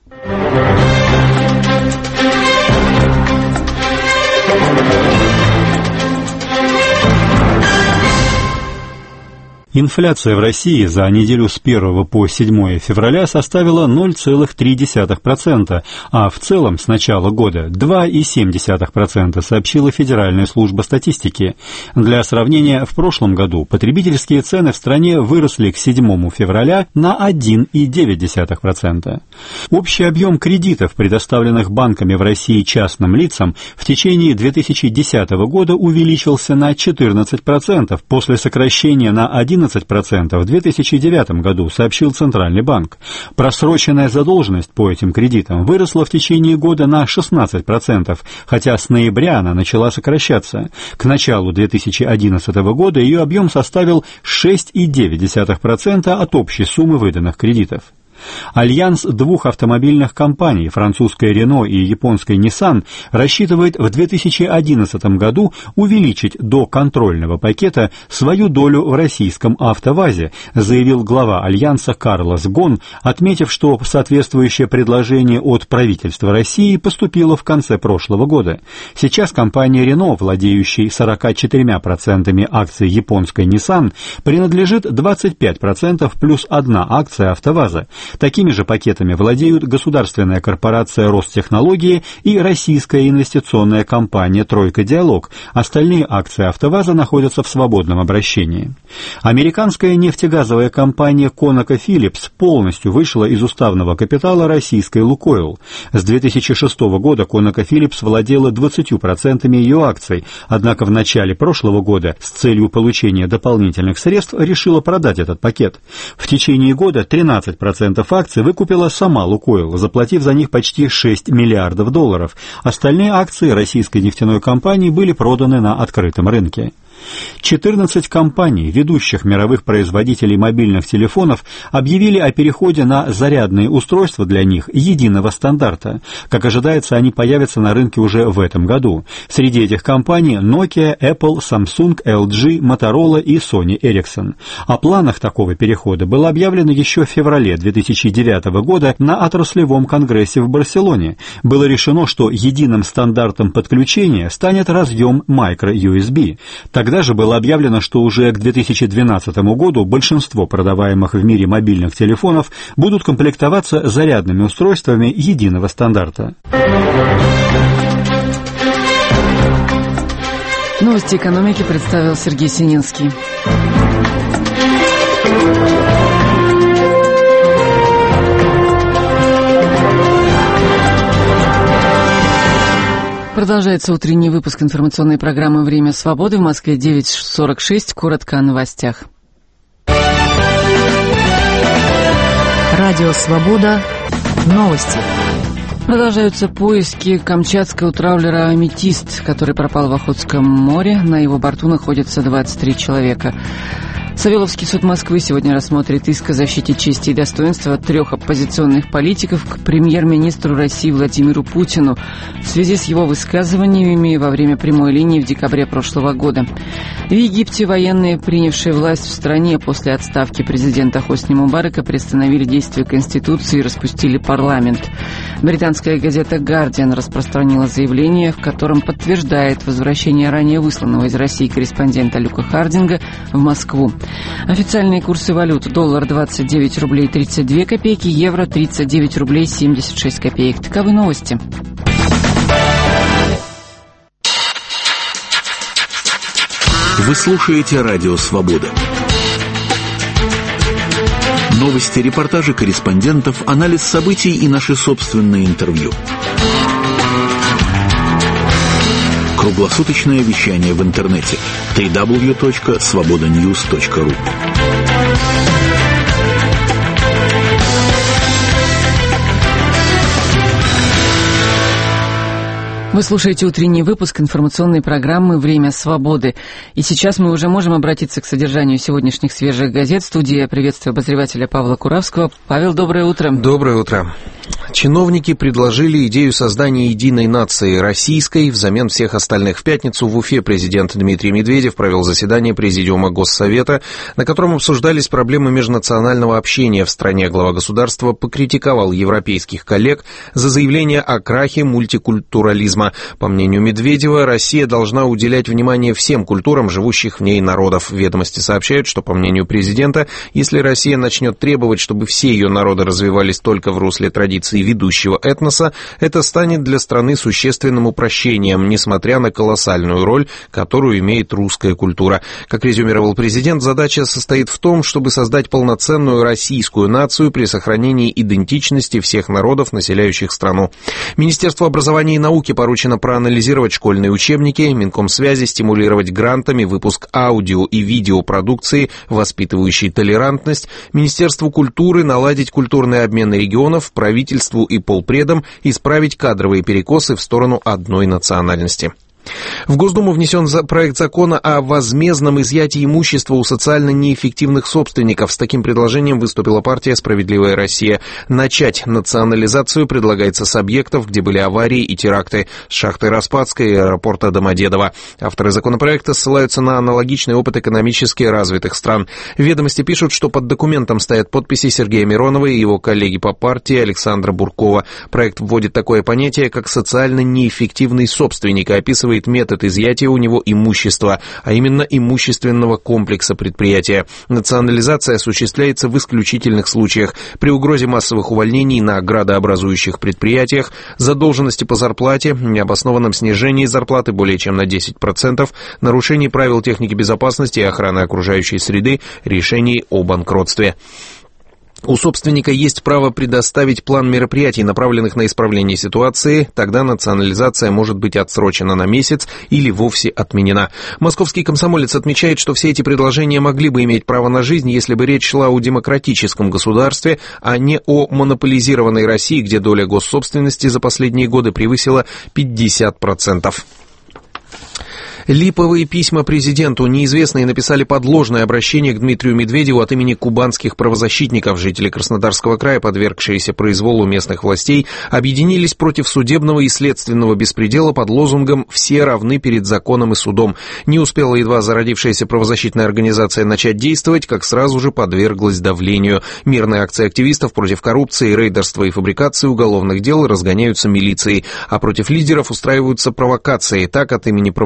Инфляция в России за неделю с первого по седьмое февраля составила ноль целых три десятых процента, а в целом с начала года два целых семь десятых процента, сообщила Федеральная служба статистики. Для сравнения, в прошлом году потребительские цены в стране выросли к седьмому февраля на один целых девять десятых процента. Общий объем кредитов, предоставленных банками в России частным лицам, в течение две тысячи десятого года увеличился на четырнадцать процентов после сокращения на одиннадцать процентов в две тысячи девятом году, сообщил Центральный банк. Просроченная задолженность по этим кредитам выросла в течение года на шестнадцать процентов, хотя с ноября она начала сокращаться. К началу две тысячи одиннадцатого года ее объем составил шесть целых девять десятых процента от общей суммы выданных кредитов. Альянс двух автомобильных компаний, французской Renault и японской Nissan, рассчитывает в две тысячи одиннадцатом году увеличить до контрольного пакета свою долю в российском АвтоВАЗе, заявил глава Альянса Карлос Гон, отметив, что соответствующее предложение от правительства России поступило в конце прошлого года. Сейчас компания Renault, владеющая сорок четыре процента акций японской Nissan, принадлежит двадцать пять процентов плюс одна акция АвтоВАЗа. Такими же пакетами владеют государственная корпорация Ростехнологии и российская инвестиционная компания «Тройка Диалог». Остальные акции АвтоВАЗа находятся в свободном обращении. Американская нефтегазовая компания ConocoPhillips полностью вышла из уставного капитала российской «Лукойл». С две тысячи шестого года ConocoPhillips владела двадцатью процентами ее акций, однако в начале прошлого года с целью получения дополнительных средств решила продать этот пакет. В течение года тринадцать процентов акций выкупила сама «Лукойл», заплатив за них почти шесть миллиардов долларов. Остальные акции российской нефтяной компании были проданы на открытом рынке. четырнадцать компаний, ведущих мировых производителей мобильных телефонов, объявили о переходе на зарядные устройства для них единого стандарта. Как ожидается, они появятся на рынке уже в этом году. Среди этих компаний Nokia, Apple, Samsung, эл джи, Motorola и Sony Ericsson. О планах такого перехода было объявлено еще в феврале две тысячи девятого года на отраслевом конгрессе в Барселоне. Было решено, что единым стандартом подключения станет разъем micro-ю эс би. Тогда Тогда же было объявлено, что уже к две тысячи двенадцатому году большинство продаваемых в мире мобильных телефонов будут комплектоваться зарядными устройствами единого стандарта. Новости экономики представил Сергей Сининский. Продолжается утренний выпуск информационной программы «Время свободы». В Москве девять сорок шесть. Коротко о новостях. Радио «Свобода». Новости. Продолжаются поиски камчатского траулера «Аметист», который пропал в Охотском море. На его борту находятся двадцать три человека. Савеловский суд Москвы сегодня рассмотрит иск о защите чести и достоинства трех оппозиционных политиков к премьер-министру России Владимиру Путину в связи с его высказываниями во время прямой линии в декабре прошлого года. В Египте военные, принявшие власть в стране после отставки президента Хосни Мубарака, приостановили действие Конституции и распустили парламент. Британская газета «Гардиан» распространила заявление, в котором подтверждает возвращение ранее высланного из России корреспондента Люка Хардинга в Москву. Официальные курсы валют: доллар двадцать девять рублей тридцать две копейки, евро тридцать девять рублей семьдесят шесть копеек. Таковы новости. Вы слушаете Радио Свобода. Новости, репортажи корреспондентов, анализ событий и наши собственные интервью. Круглосуточное вещание в интернете дабл ю дабл ю дабл ю точка свобода ньюс точка ру. Вы слушаете утренний выпуск информационной программы «Время свободы». И сейчас мы уже можем обратиться к содержанию сегодняшних свежих газет. В студии приветствую обозревателя Павла Куравского. Павел, доброе утро. Доброе утро. Чиновники предложили идею создания единой нации российской взамен всех остальных. В пятницу в Уфе президент Дмитрий Медведев провел заседание Президиума Госсовета, на котором обсуждались проблемы межнационального общения в стране. Глава государства покритиковал европейских коллег за заявление о крахе мультикультурализма. По мнению Медведева, Россия должна уделять внимание всем культурам, живущих в ней народов. Ведомости сообщают, что, по мнению президента, если Россия начнет требовать, чтобы все ее народы развивались только в русле традиций ведущего этноса, это станет для страны существенным упрощением, несмотря на колоссальную роль, которую имеет русская культура. Как резюмировал президент, задача состоит в том, чтобы создать полноценную российскую нацию при сохранении идентичности всех народов, населяющих страну. Министерству образования и науки поручено проанализировать школьные учебники, Минкомсвязи стимулировать грантами выпуск аудио и видеопродукции, воспитывающей толерантность, Министерству культуры наладить культурный обмен регионов, правительству и полпредам исправить кадровые перекосы в сторону одной национальности. В Госдуму внесен проект закона о возмездном изъятии имущества у социально неэффективных собственников. С таким предложением выступила партия «Справедливая Россия». Начать национализацию предлагается с объектов, где были аварии и теракты, с шахты Распадской и аэропорта Домодедово. Авторы законопроекта ссылаются на аналогичный опыт экономически развитых стран. Ведомости пишут, что под документом стоят подписи Сергея Миронова и его коллеги по партии Александра Буркова. Проект вводит такое понятие, как социально неэффективный собственник, и описывает метод изъятия у него имущества, а именно имущественного комплекса предприятия. Национализация осуществляется в исключительных случаях: при угрозе массовых увольнений на градообразующих предприятиях, задолженности по зарплате, необоснованном снижении зарплаты более чем на десять процентов, нарушении правил техники безопасности и охраны окружающей среды, решении о банкротстве. У собственника есть право предоставить план мероприятий, направленных на исправление ситуации, тогда национализация может быть отсрочена на месяц или вовсе отменена. Московский комсомолец отмечает, что все эти предложения могли бы иметь право на жизнь, если бы речь шла о демократическом государстве, а не о монополизированной России, где доля госсобственности за последние годы превысила пятьдесят процентов. Липовые письма президенту. Неизвестные написали подложное обращение к Дмитрию Медведеву от имени кубанских правозащитников. Жители Краснодарского края, подвергшиеся произволу местных властей, объединились против судебного и следственного беспредела под лозунгом «Все равны перед законом и судом». Не успела едва зародившаяся правозащитная организация начать действовать, как сразу же подверглась давлению. Мирные акции активистов против коррупции, рейдерства и фабрикации уголовных дел разгоняются милицией, а против лидеров устраиваются провокации. Так, от имени правозащитницы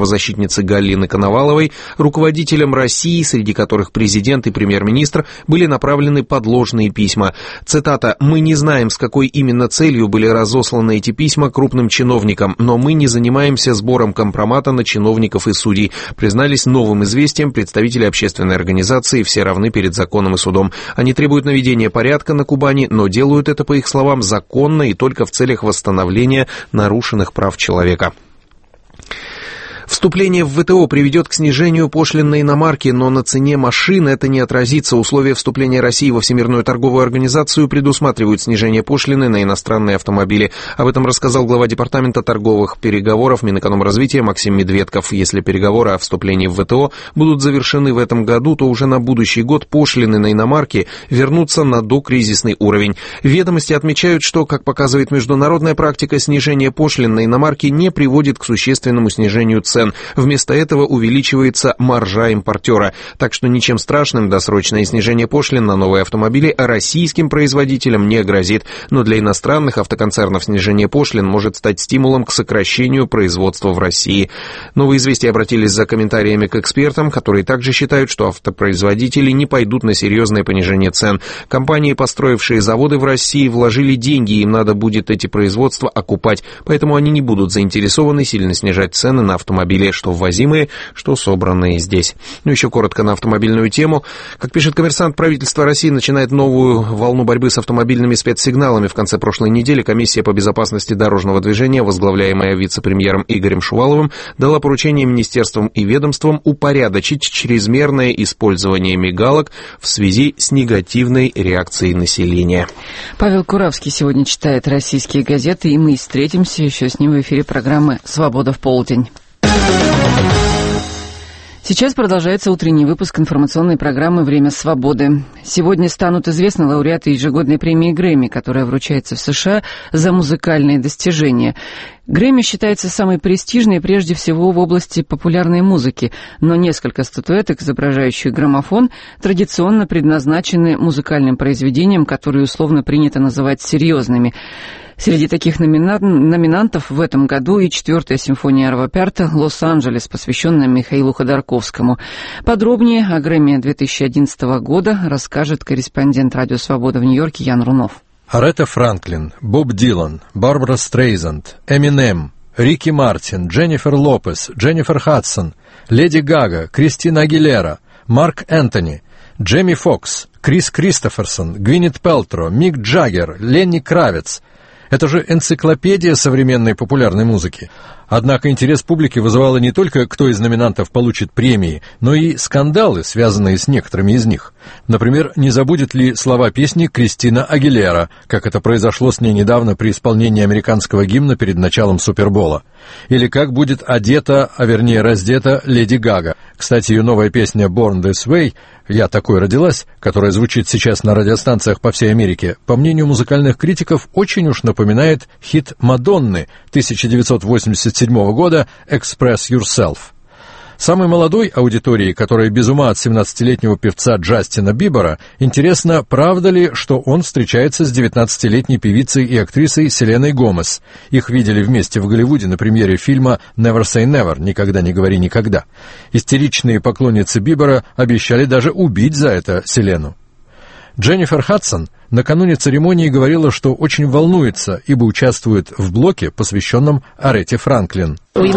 пятницы Галины Коноваловой, руководителям России, среди которых президент и премьер-министр, были направлены подложные письма. Цитата: «Мы не знаем, с какой именно целью были разосланы эти письма крупным чиновникам, но мы не занимаемся сбором компромата на чиновников и судей», признались Новым известиям представители общественной организации «Все равны перед законом и судом». Они требуют наведения порядка на Кубани, но делают это, по их словам, законно и только в целях восстановления нарушенных прав человека. Вступление в ВТО приведет к снижению пошлин на иномарки, но на цене машин это не отразится. Условия вступления России во Всемирную торговую организацию предусматривают снижение пошлины на иностранные автомобили. Об этом рассказал глава Департамента торговых переговоров Минэкономразвития Максим Медведков. Если переговоры о вступлении в ВТО будут завершены в этом году, то уже на будущий год пошлины на иномарки вернутся на докризисный уровень. Ведомости отмечают, что, как показывает международная практика, снижение пошлин на иномарки не приводит к существенному снижению цен. Вместо этого увеличивается маржа импортера. Так что ничем страшным досрочное снижение пошлин на новые автомобили российским производителям не грозит. Но для иностранных автоконцернов снижение пошлин может стать стимулом к сокращению производства в России. Новые известия обратились за комментариями к экспертам, которые также считают, что автопроизводители не пойдут на серьезное понижение цен. Компании, построившие заводы в России, вложили деньги, им надо будет эти производства окупать, поэтому они не будут заинтересованы сильно снижать цены на автомобили, что ввозимые, что собранные здесь. Ну, еще коротко на автомобильную тему. Как пишет «Коммерсант», правительство России начинает новую волну борьбы с автомобильными спецсигналами. В конце прошлой недели комиссия по безопасности дорожного движения, возглавляемая вице-премьером Игорем Шуваловым, дала поручение министерствам и ведомствам упорядочить чрезмерное использование мигалок в связи с негативной реакцией населения. Павел Куравский сегодня читает российские газеты, и мы встретимся еще с ним в эфире программы «Свобода в полдень». Сейчас продолжается утренний выпуск информационной программы «Время свободы». Сегодня станут известны лауреаты ежегодной премии Грэмми, которая вручается в США за музыкальные достижения. Грэмми считается самой престижной прежде всего в области популярной музыки, но несколько статуэток, изображающих граммофон, традиционно предназначены музыкальным произведениям, которые условно принято называть серьезными. Среди таких номина... номинантов в этом году и четвертая симфония Арво Пярта «Лос-Анджелес», посвященная Михаилу Ходорковскому. Подробнее о Грэмми две тысячи одиннадцатого года расскажет корреспондент «Радио Свобода» в Нью-Йорке Ян Рунов. Аретта Франклин, Боб Дилан, Барбара Стрейзанд, Эминем, Рики Мартин, Дженнифер Лопес, Дженнифер Хадсон, Леди Гага, Кристина Агилера, Марк Энтони, Джейми Фокс, Крис Кристоферсон, Гвинет Пэлтроу, Мик Джаггер, Ленни Кравиц. Это же энциклопедия современной популярной музыки. Однако интерес публики вызывало не только, кто из номинантов получит премии, но и скандалы, связанные с некоторыми из них. Например, не забудет ли слова песни Кристина Агилера, как это произошло с ней недавно при исполнении американского гимна перед началом Супербола. Или как будет одета, а вернее раздета, Леди Гага. Кстати, ее новая песня «Born This Way» «Я такой родилась», которая звучит сейчас на радиостанциях по всей Америке, по мнению музыкальных критиков, очень уж напоминает хит Мадонны тысяча девятьсот восемьдесят седьмого года «Express Yourself». Самой молодой аудитории, которая без ума от семнадцатилетнего певца Джастина Бибера, интересно, правда ли, что он встречается с девятнадцатилетней певицей и актрисой Селеной Гомес. Их видели вместе в Голливуде на премьере фильма «Never Say Never» «Никогда не говори никогда». Истеричные поклонницы Бибера обещали даже убить за это Селену. Дженнифер Хадсон накануне церемонии говорила, что очень волнуется, ибо участвует в блоке, посвященном Аретте Франклин. Мы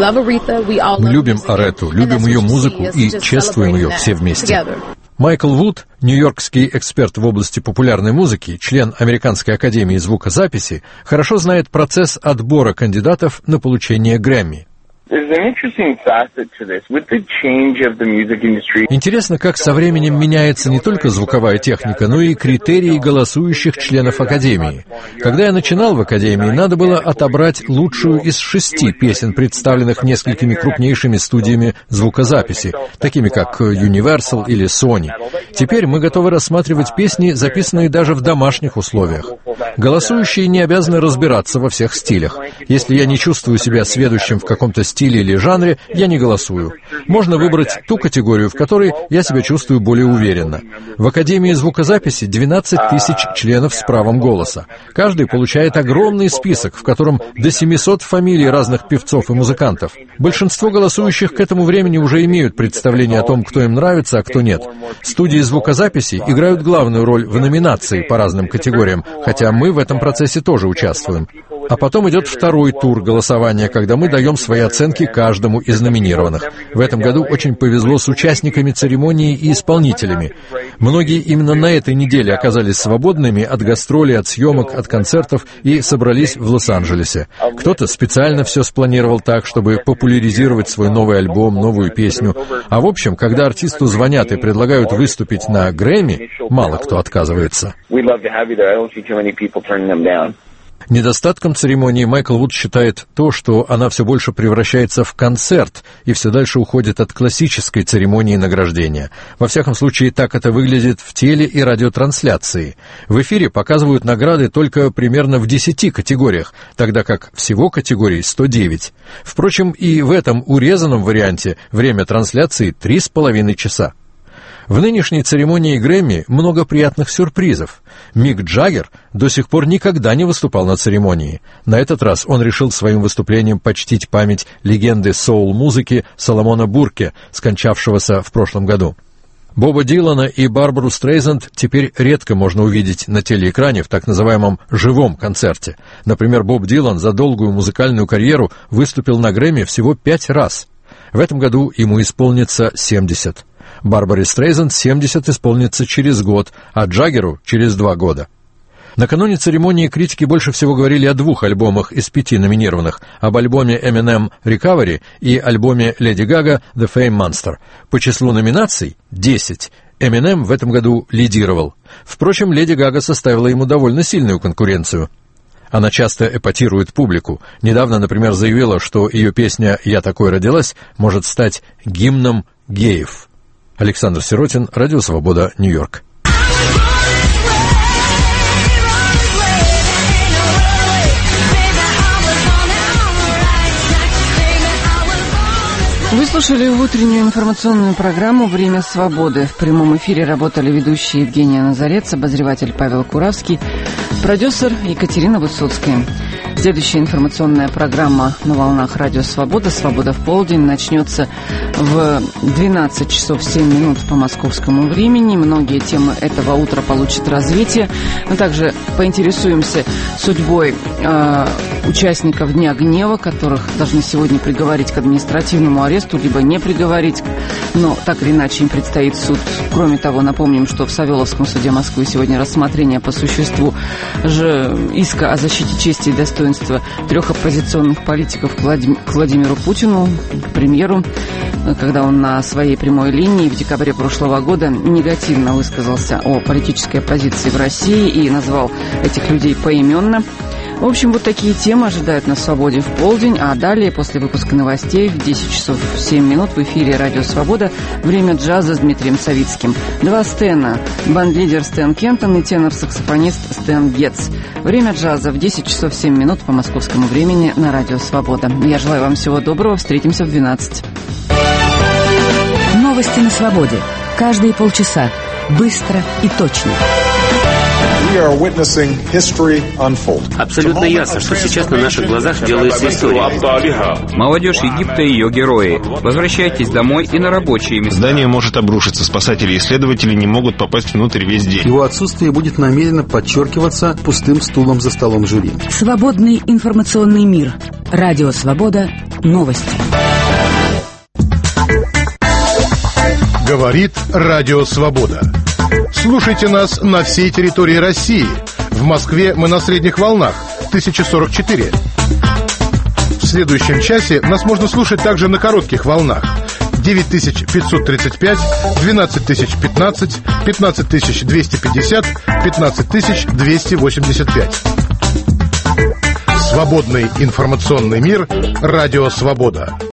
любим Аретту, любим ее музыку и чествуем ее все вместе. Майкл Вуд, нью-йоркский эксперт в области популярной музыки, член Американской академии звукозаписи, хорошо знает процесс отбора кандидатов на получение Грэмми. Интересно, как со временем меняется не только звуковая техника, но и критерии голосующих членов Академии. Когда я начинал в Академии, надо было отобрать лучшую из шести песен, представленных несколькими крупнейшими студиями звукозаписи, такими как Universal или Sony. Теперь мы готовы рассматривать песни, записанные даже в домашних условиях. Голосующие не обязаны разбираться во всех стилях. Если я не чувствую себя сведущим в каком-то стиле, стиле или жанре, я не голосую. Можно выбрать ту категорию, в которой я себя чувствую более уверенно. В Академии звукозаписи двенадцать тысяч членов с правом голоса. Каждый получает огромный список, в котором до семисот фамилий разных певцов и музыкантов. Большинство голосующих к этому времени уже имеют представление о том, кто им нравится, а кто нет. Студии звукозаписи играют главную роль в номинации по разным категориям, хотя мы в этом процессе тоже участвуем. А потом идет второй тур голосования, когда мы даем свои оценки каждому из номинированных. В этом году очень повезло с участниками церемонии и исполнителями. Многие именно на этой неделе оказались свободными от гастролей, от съемок, от концертов и собрались в Лос-Анджелесе. Кто-то специально все спланировал так, чтобы популяризировать свой новый альбом, новую песню. А в общем, когда артисту звонят и предлагают выступить на Грэмми, мало кто отказывается. Недостатком церемонии Майкл Вуд считает то, что она все больше превращается в концерт и все дальше уходит от классической церемонии награждения. Во всяком случае, так это выглядит в теле- и радиотрансляции. В эфире показывают награды только примерно в десяти категориях, тогда как всего категорий сто девять. Впрочем, и в этом урезанном варианте время трансляции три с половиной часа. В нынешней церемонии Грэмми много приятных сюрпризов. Мик Джаггер до сих пор никогда не выступал на церемонии. На этот раз он решил своим выступлением почтить память легенды соул-музыки Соломона Бурке, скончавшегося в прошлом году. Боба Дилана и Барбару Стрейзанд теперь редко можно увидеть на телеэкране в так называемом «живом концерте». Например, Боб Дилан за долгую музыкальную карьеру выступил на Грэмми всего пять раз. В этом году ему исполнится семьдесят. Барбаре Стрейзанд семьдесят исполнится через год, а Джаггеру — через два года. Накануне церемонии критики больше всего говорили о двух альбомах из пяти номинированных, об альбоме Eminem «Recovery» и альбоме Леди Гага «The Fame Monster». По числу номинаций — десять. Eminem в этом году лидировал. Впрочем, Леди Гага составила ему довольно сильную конкуренцию. Она часто эпатирует публику. Недавно, например, заявила, что ее песня «Я такой родилась» может стать гимном геев. Александр Сиротин, Радио Свобода, Нью-Йорк. Вы слушали утреннюю информационную программу «Время свободы». В прямом эфире работали ведущие Евгения Назарец, обозреватель Павел Куравский, продюсер Екатерина Высоцкая. Следующая информационная программа на волнах Радио Свобода «Свобода в полдень» начнется в двенадцать часов семь минут по московскому времени. Многие темы этого утра получат развитие. Мы также поинтересуемся судьбой э, участников Дня гнева, которых должны сегодня приговорить к административному аресту, либо не приговорить, но так или иначе им предстоит суд. Кроме того, напомним, что в Савеловском суде Москвы сегодня рассмотрение по существу же иска о защите чести и достоинства трех оппозиционных политиков к Владимиру Путину, премьеру, когда он на своей прямой линии в декабре прошлого года негативно высказался о политической оппозиции в России и назвал этих людей поименно. В общем, вот такие темы ожидают на «Свободе» в полдень, а далее, после выпуска новостей, в десять часов семь минут в эфире «Радио Свобода» время джаза с Дмитрием Савицким. Два Стэна, банд-лидер Стэн Кентон и тенор-саксофонист Стэн Гетц. Время джаза в десять часов семь минут по московскому времени на «Радио Свобода». Я желаю вам всего доброго, встретимся в двенадцать. Новости на «Свободе». Каждые полчаса. Быстро и точно. Абсолютно ясно, что сейчас на наших глазах делается история. Молодежь Египта и ее герои. Возвращайтесь домой и на рабочие места. Здание может обрушиться. Спасатели и исследователи не могут попасть внутрь весь день. Его отсутствие будет намеренно подчеркиваться пустым стулом за столом жюри. Свободный информационный мир. Радио Свобода. Новости. Говорит Радио Свобода. Слушайте нас на всей территории России. В Москве мы на средних волнах тысяча сорок четыре. В следующем часе нас можно слушать также на коротких волнах девять тысяч пятьсот тридцать пять, двенадцать тысяч пятнадцать, пятнадцать тысяч двести пятьдесят, пятнадцать тысяч двести восемьдесят пять. Свободный информационный мир. Радио Свобода.